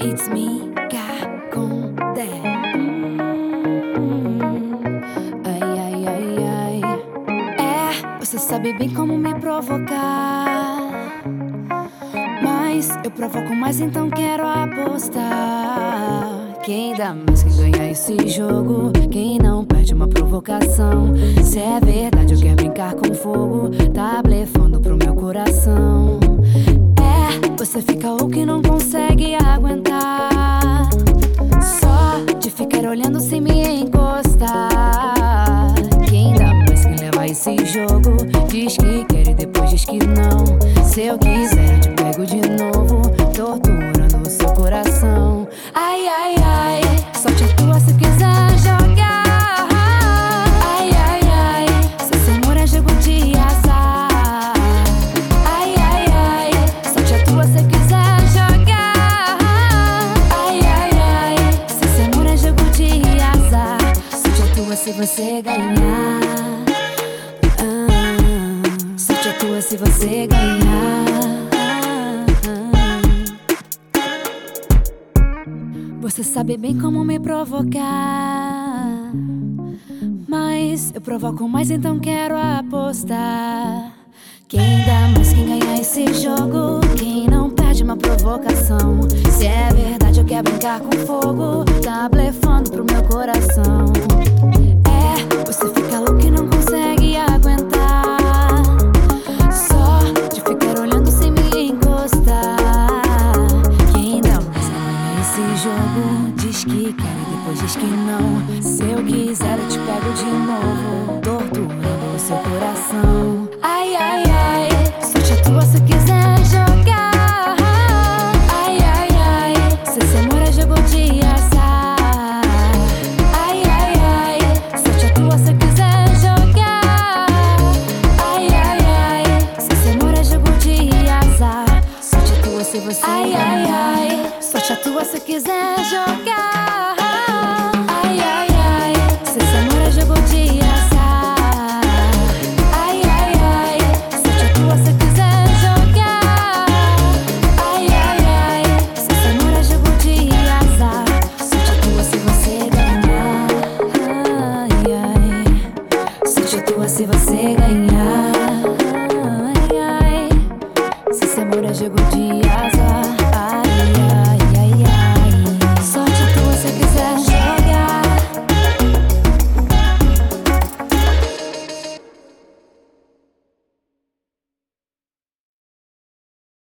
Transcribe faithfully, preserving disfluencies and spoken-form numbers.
It's me, Gacondé. Ai, ai, ai, ai. É, você sabe bem como me provocar, mas eu provoco mais, então quero apostar. Quem dá mais, quem ganha esse jogo? Quem não perde uma provocação? Se é verdade, eu quero brincar com fogo. Tá blefando pro meu coração. É, você fica louco e não consegue aguentar, só de ficar olhando sem me encostar. Quem dá mais, quem leva esse jogo? Diz que quer e depois diz que não. Se eu quiser, eu te pego de novo, torturando o seu coração. Ai, ai, ai, sorte a tua se quiser jogar. Ai, ai, ai, se esse amor é jogo de azar. Ai, ai, ai, sorte a tua se quiser jogar. Ai, ai, ai, se esse amor é jogo de azar. Sorte a tua se você ganhar. Ah, sorte a tua se você ganhar. Você sabe bem como me provocar, mas eu provoco mais, então quero apostar. Quem dá mais, quem ganha esse jogo? Quem não perde uma provocação? Se é verdade, eu quero brincar com fogo. Tá blefando pro meu coração. É, você fica louco e não consegue aguentar, só de ficar olhando sem me encostar. Quem dá mais, quem ganha esse jogo? Diz que quer e depois diz que não. Se eu quiser, eu te pego de novo, torturando o seu coração. Ai, ai, ai, sorte a tua se quiser jogar. Ai, ai, ai, se esse amor é jogo de azar. Ai, ai, ai, sorte a tua se quiser jogar. Ai, ai, ai, se esse amor é jogo de azar. Sorte a tua se você ai, ai, ai, sorte a tua se quiser jogar. Ai, ai, ai, se esse amor é jogo de azar. Ai, ai, ai, sorte a tua se quiser jogar. Ai, ai, ai, se esse amor é jogo de azar. Sorte a tua se você ganhar. Ai, ai, sorte a tua se você ganhar. Ai, ai, se esse amor é jogo de azar. Ai, ai, ai, ai, sorte a tua se quiser jogar.